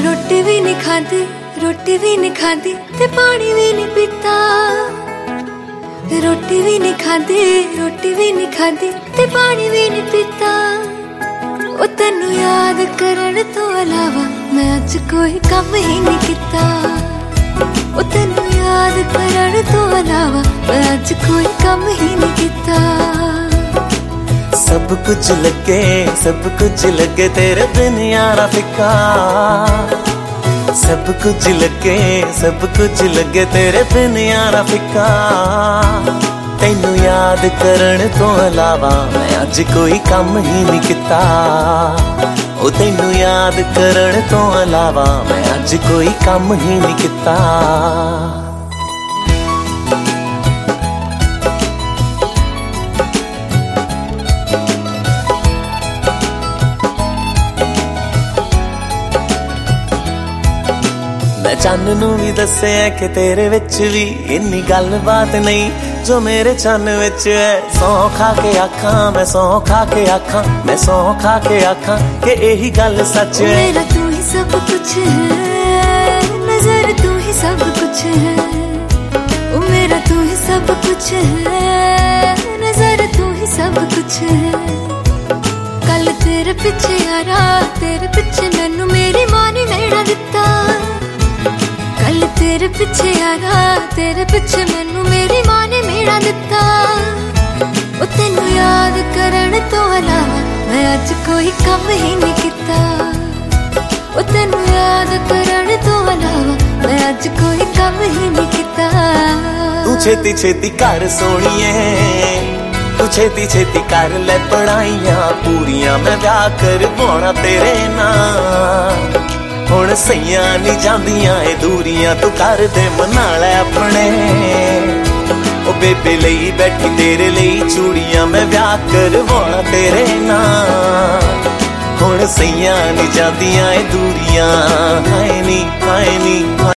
रोटी भी नहीं खाती, रोटी भी नहीं खाती ते पानी भी नहीं पीता। रोटी भी नहीं खाती, रोटी भी नहीं खाती ते पानी भी नहीं पीता। ओ तेनू याद करन तो अलावा मैं अज कोई काम ही नहीं किता। ओ तेनू याद करन तो अलावा मैं अज कोई काम ही नहीं किता। सब कुछ लगे तेरे बिन यारा फिक्का। सब कुछ लगे तेरे बिन यारा फिक्का। तेनू याद करन तो अलावा मैं अज कोई काम ही नहीं किता। ओ तेनू याद करन तो अलावा मैं अज कोई काम ही नहीं किता। मैं चन्न नू भी दस्से कि तेरे विच भी इन्नी गल बात नहीं जो मेरे चन्न विच है। सौ खा के आखां मैं, सौ खा के आखां मैं, सौ खा के आखां कि यही गल सच है। मेरा तू ही सब कुछ है, नजर तू ही सब कुछ है। ओ मेरा तू ही सब कुछ है, नजर तू ही सब कुछ है। कल तेरे पिछे यारा, तेरे पिछे मैनू मेरी मां ने लेना दिता। कल तेरे पिछे यारा, तेरे पिछे मैनू मेरी मां ने मेड़ा दिता। ओ तेनू याद करन तो अलावा मैं अज कोई काम ही नहीं किता। ओ तेनू याद करन तो अलावा मैं अज कोई काम ही नहीं किता। तू छेती छेती कर सोनिए, तू छेती छेती कर ले पढ़ाइयां पूरियां। मैं ब्याह करवाना तेरे नाल। हुण सैयां नहीं जांदियां ए दूरियां, तू कर दे मना लै अपने। ओ बेबे लई बैठी तेरे लई चूड़ियां। मैं ब्याह करवाना तेरे नाल। हुण सैयां नहीं जांदियां ए दूरियां। हाय नी